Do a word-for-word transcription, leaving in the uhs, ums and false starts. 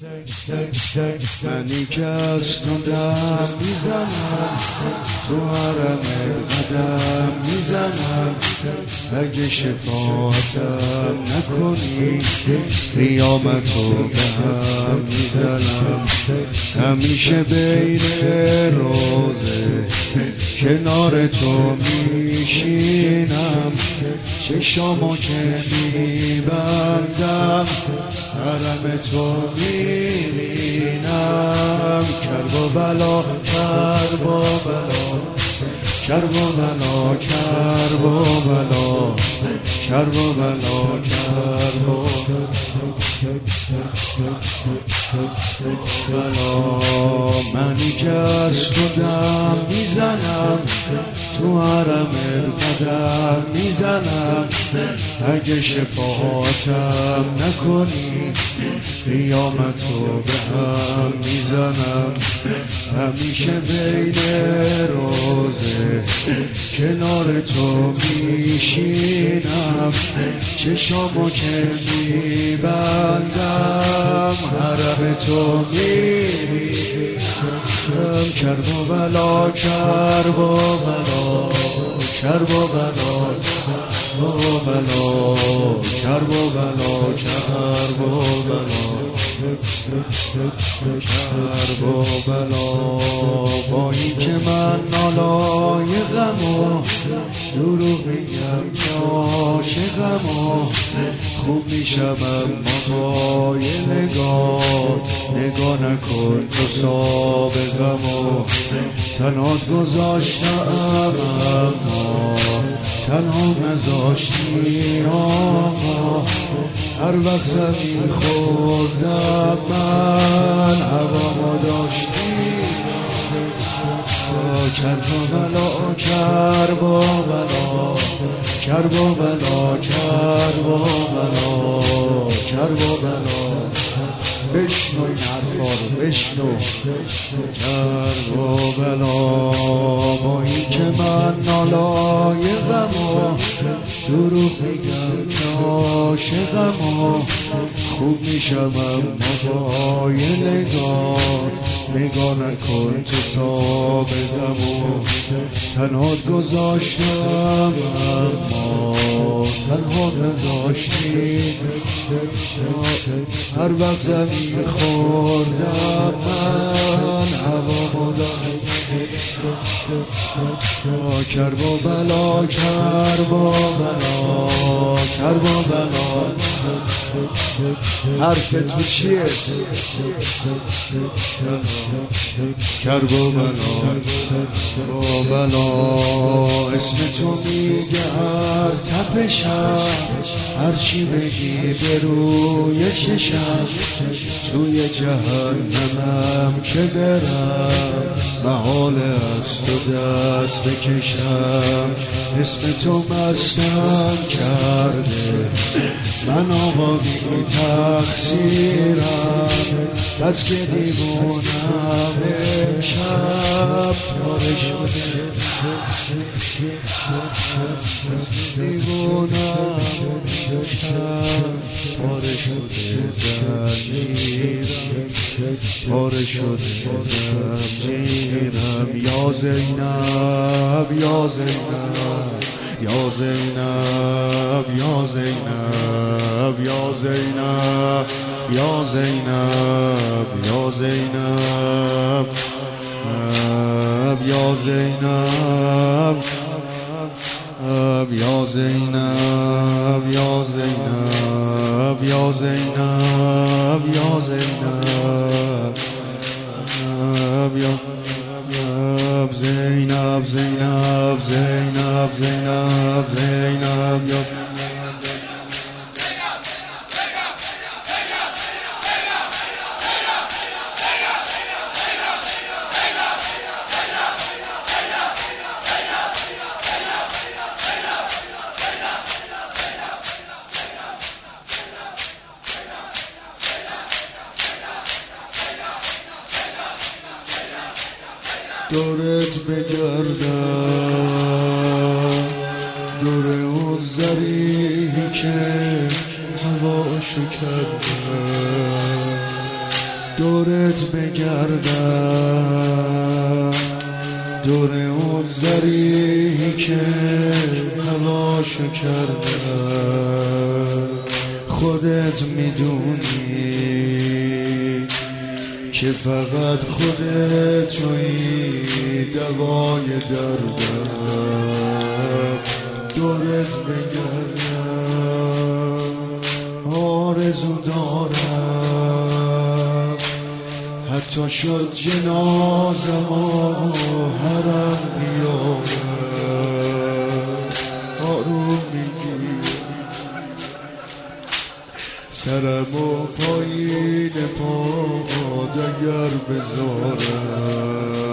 منی که از تو دم میزنم، تو حرم قدم میزنم، اگه شفاعتم نکنی قیامتو به هم میزنم. همیشه بین روزه کنار تو میشینم، چشامو که میبندم حرم تو میبینم. کرب و بلا کرب و بلا کرب و بلا کرب و بلا کرب و بلا کرب و بلا. منی که از تو دم میزنم، تو حرم قدم میزنم، اگه شفاعتم نکنی قیامتو به هم میزنم. همیشه بین روزه کنار تو میشینم، چشامو که میبندم حرم تو میبینم. کرب و بلا کرب و بلا کرب و بلا و بلا کرب و بلا کرب و بلا کرب و بلا. با این که من نالای غم و دروغ میگم که عاشقم و خوب میشم اما پای نگاه نگاه نکن تو سابقم و تنات گذاشتم اما تنها نذاشتی آقا. هر وقت زمین خوردم من هوامو داشتی. کرب و بلا کرب و بلا کرب و بلا کرب و بلا کرب و بلا. بشنو این حرفا رو بشنو. کرب و بلا. با این که من نالای غم و دروغ میگم که عاشقم و خوب میشم اما پای نگاه نگاه نکن تو سابقم و تنها گذاشتم اما تنها نذاشتی. هر وقت زمین خوردم من هوامو داشتم. کرب و بلا کرب و بلا کرب و بلا. حرف تو چیه؟ کرب و بلا و بلا. اسم تو میگه هر تپشم، هرچی بگی به روی چشم، توی جهنمم که برم محال از تو دست بکشم. اسم تو مستم کرده من آقا بی تقصیرم، بس که دیوونم امشب پاره شده. بس که دیوونم امشب پاره شده زنجیرم پاره شده زنجیرم. یا زینب یا زینب یا زینب یا زینب یا زینب یا زینب یا زینب یا زینب یا زینب یا زینب یا زینب یا زینب یا زینب زینب زینب زینب زینب یا دورت بگردم، دور اون زریحی که هواشو کردم. دورت بگردم، دور اون زریحی که هواشو کردم. خودت میدونی که فقط خودت توی دوای دردم. دورت بگردم، آرزو دارم حتی شد جنازم و حرم بیارم. آروم میگی سرم و پایین پا اگر بذارم.